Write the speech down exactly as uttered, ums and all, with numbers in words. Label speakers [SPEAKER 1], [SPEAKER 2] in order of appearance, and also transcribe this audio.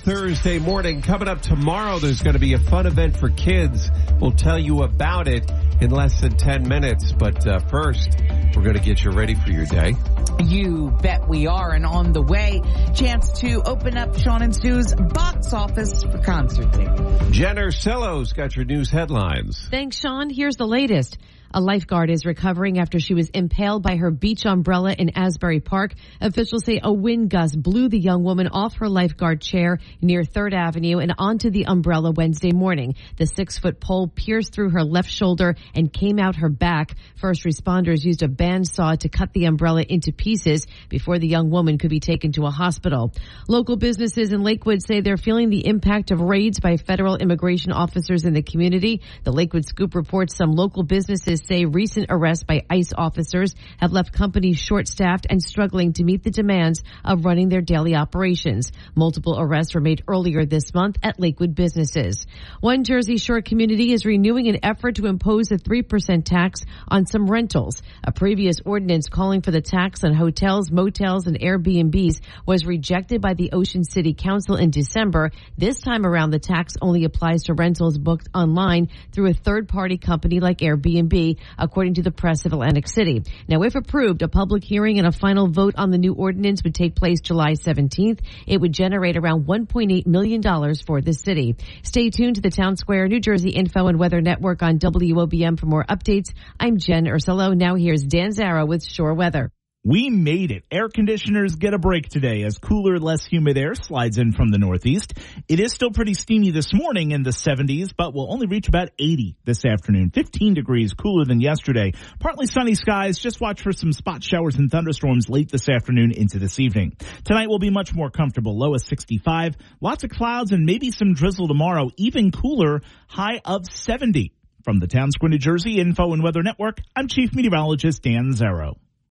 [SPEAKER 1] Thursday morning. Coming up tomorrow, there's going to be a fun event for kids. We'll tell you about it in less than ten minutes. But uh, first, we're going to get you ready for your day.
[SPEAKER 2] You bet we are, and on the way, chance to open up Sean and Sue's box office for concert tickets.
[SPEAKER 1] Jen Ursillo's got your news headlines.
[SPEAKER 3] Thanks, Sean. Here's the latest. A lifeguard is recovering after she was impaled by her beach umbrella in Asbury Park. Officials say a wind gust blew the young woman off her lifeguard chair near third Avenue and onto the umbrella Wednesday morning. The six-foot pole pierced through her left shoulder and came out her back. First responders used a bandsaw to cut the umbrella into pieces before the young woman could be taken to a hospital. Local businesses in Lakewood say they're feeling the impact of raids by federal immigration officers in the community. The Lakewood Scoop reports some local businesses say recent arrests by ICE officers have left companies short-staffed and struggling to meet the demands of running their daily operations. Multiple arrests were made earlier this month at Lakewood businesses. One Jersey Shore community is renewing an effort to impose a three percent tax on some rentals. A previous ordinance calling for the tax on hotels, motels, and Airbnbs was rejected by the Ocean City Council in December. This time around, the tax only applies to rentals booked online through a third-party company like Airbnb, according to the press of Atlantic City. Now, if approved, a public hearing and a final vote on the new ordinance would take place July seventeenth. It would generate around one point eight million dollars for the city. Stay tuned to the Town Square, New Jersey Info and Weather Network on W O B M for more updates. I'm Jen Ursillo. Now here's Dan Zara with Shore Weather.
[SPEAKER 4] We made it. Air conditioners get a break today as cooler, less humid air slides in from the northeast. It is still pretty steamy this morning in the seventies, but will only reach about eighty this afternoon. fifteen degrees cooler than yesterday. Partly sunny skies. Just watch for some spot showers and thunderstorms late this afternoon into this evening. Tonight will be much more comfortable. Low of sixty-five. Lots of clouds and maybe some drizzle tomorrow. Even cooler. High of seventy. From the Town Square, New Jersey Info and Weather Network, I'm Chief Meteorologist Dan Zaro.